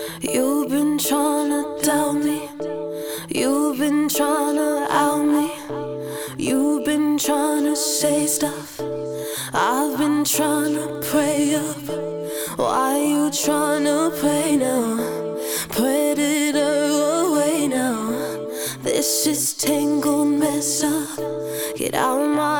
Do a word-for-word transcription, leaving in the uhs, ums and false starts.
You've been tryna doubt me. You've been tryna out me. You've been tryna say stuff. I've been tryna pray up. Why you tryna play now? Predator away now. This is tangled mess up. Get out of my